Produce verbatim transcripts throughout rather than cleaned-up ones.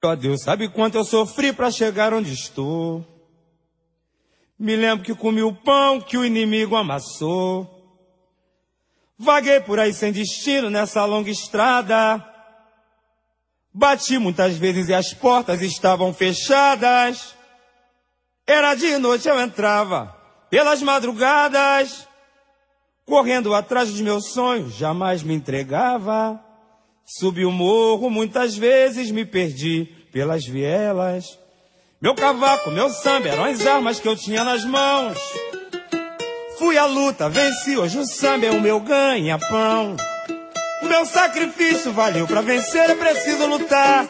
Ó Deus, sabe quanto eu sofri pra chegar onde estou. Me lembro que comi o pão que o inimigo amassou. Vaguei por aí sem destino nessa longa estrada. Bati muitas vezes e as portas estavam fechadas. Era de noite, eu entrava pelas madrugadas, correndo atrás dos meus sonhos, jamais me entregava. Subi o morro, muitas vezes me perdi pelas vielas. Meu cavaco, meu samba eram as armas que eu tinha nas mãos. Fui à luta, venci, hoje o samba é o meu ganha-pão. O meu sacrifício valeu pra vencer, é preciso lutar.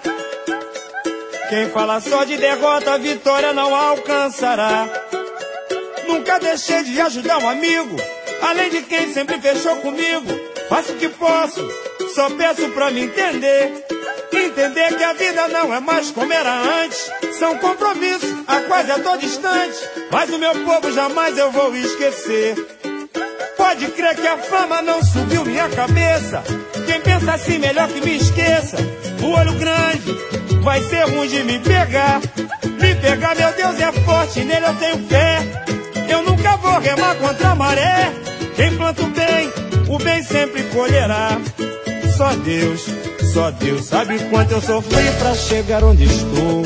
Quem fala só de derrota, a vitória não alcançará. Nunca deixei de ajudar um amigo, além de quem sempre fechou comigo. Faço o que posso, só peço pra me entender. Entender que a vida não é mais como era antes. São compromissos, a quase a todo instante. Mas o meu povo jamais eu vou esquecer. Pode crer que a fama não subiu minha cabeça. Quem pensa assim melhor que me esqueça. O olho grande vai ser ruim de me pegar. Me pegar, meu Deus, é forte, nele eu tenho fé. Eu nunca vou remar contra a maré. Quem planta o bem, o bem sempre colherá. Só Deus, só Deus sabe quanto eu sofri pra chegar onde estou.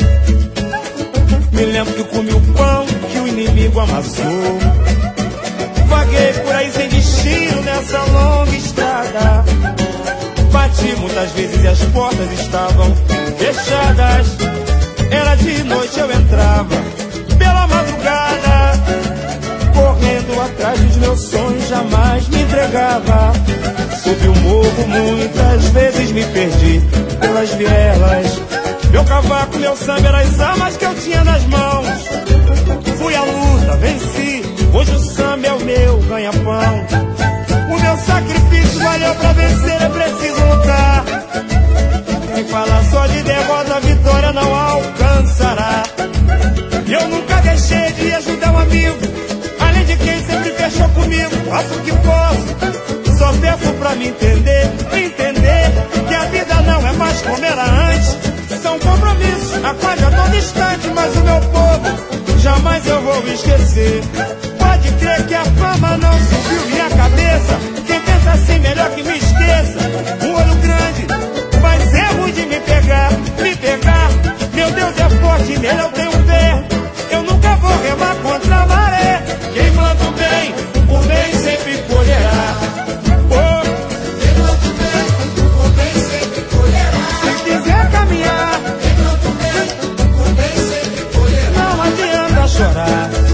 Me lembro que comi o pão que o inimigo amassou. Vaguei por aí sem destino nessa longa estrada. Bati muitas vezes e as portas estavam fechadas. Era de noite, eu entrava pela madrugada, correndo atrás dos meus sonhos, jamais me entregava. Subi o morro, muitas vezes me perdi pelas vielas. Meu cavaco, meu samba eram as armas que eu tinha nas mãos. Fui à luta, venci, hoje o samba é o meu ganha-pão. O meu sacrifício valeu pra vencer, é preciso lutar. Quem fala só de derrota, a vitória não alcançará. Eu nunca deixei de ajudar um amigo, além de quem sempre fechou comigo. Faço o que posso, só peço pra me entender. Entender que a vida não é mais como era antes. São compromissos, a quase a todo instante. Mas o meu povo, jamais eu vou esquecer. Pode crer que a fama não subiu minha cabeça. Quem pensa assim melhor que me esqueça. Um olho grande vai ser ruim de me pegar. Me pegar, meu Deus é forte, nele eu tenho fé. Eu nunca vou remar contra a maré. Quem planta o bem, o bem sempre colherá. Oh. Quem planta o bem, o bem sempre colherá. Se quiser caminhar, quem planta o bem, o bem sempre colherá. Não adianta chorar.